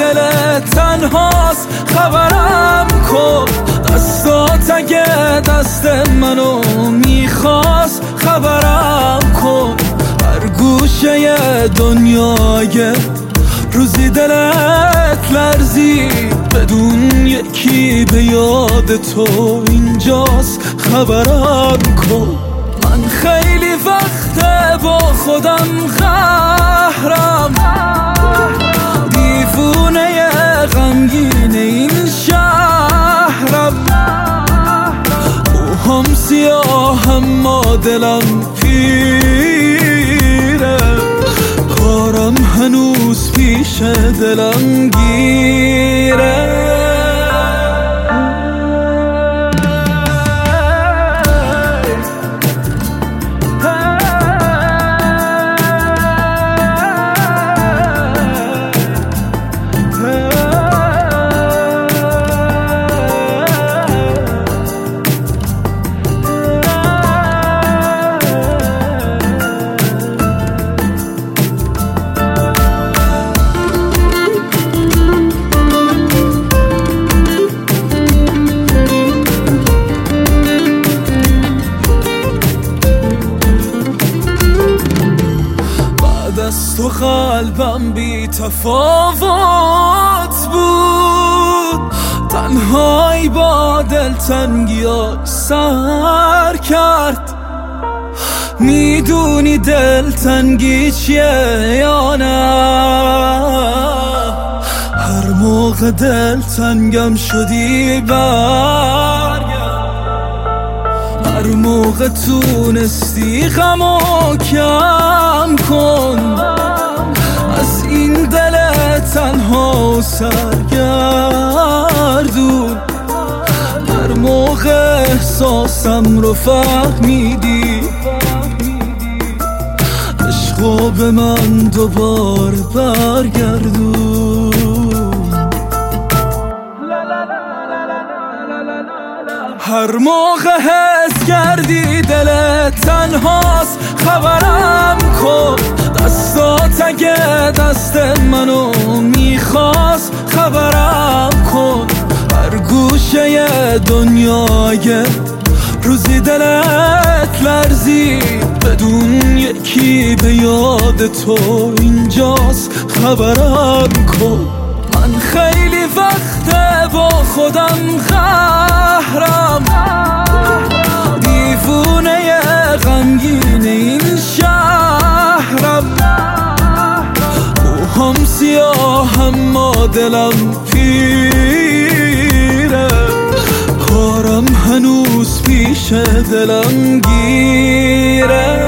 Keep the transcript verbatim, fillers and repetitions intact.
دلت تنهاست خبرم کن، دستات اگه دست منو میخواست خبرم کن. هر گوشه دنیای روزی دلت لرزید بدون یکی به یاد تو اینجاست خبرم کن. من خیلی وقته با خودم قهرم، دیوونه غمگین این شهرم، موهام سیاه اما دلم پیره، کارم هنوز پیش دلم گیره. از تو قلبم بی تفاوت بود، تنهایی با دلتنگیاش سر کرد. میدونی دلتنگی چیه یا نه؟ هر موقع دلتنگم شدی برگرد، هر موقع تونستی غمو کم کن، از این دل تنها سرگردون. هر موقع احساسم رو فهمیدی، عشقو به من دوباره برگردون. هر موقع حس کردی دلت تنهاست خبرم کن، دستات اگه دست منو میخواست خبرم کن. هر گوشه دنیای روزی دلت لرزید بدون یکی به یاد تو اینجاست خبرم کن. من خیلی وقته با خودم قهرم، دیوونه غمگین این شهرم، موهام سیاه اما دلم پیره، کارم هنوز پیش دلم گیره.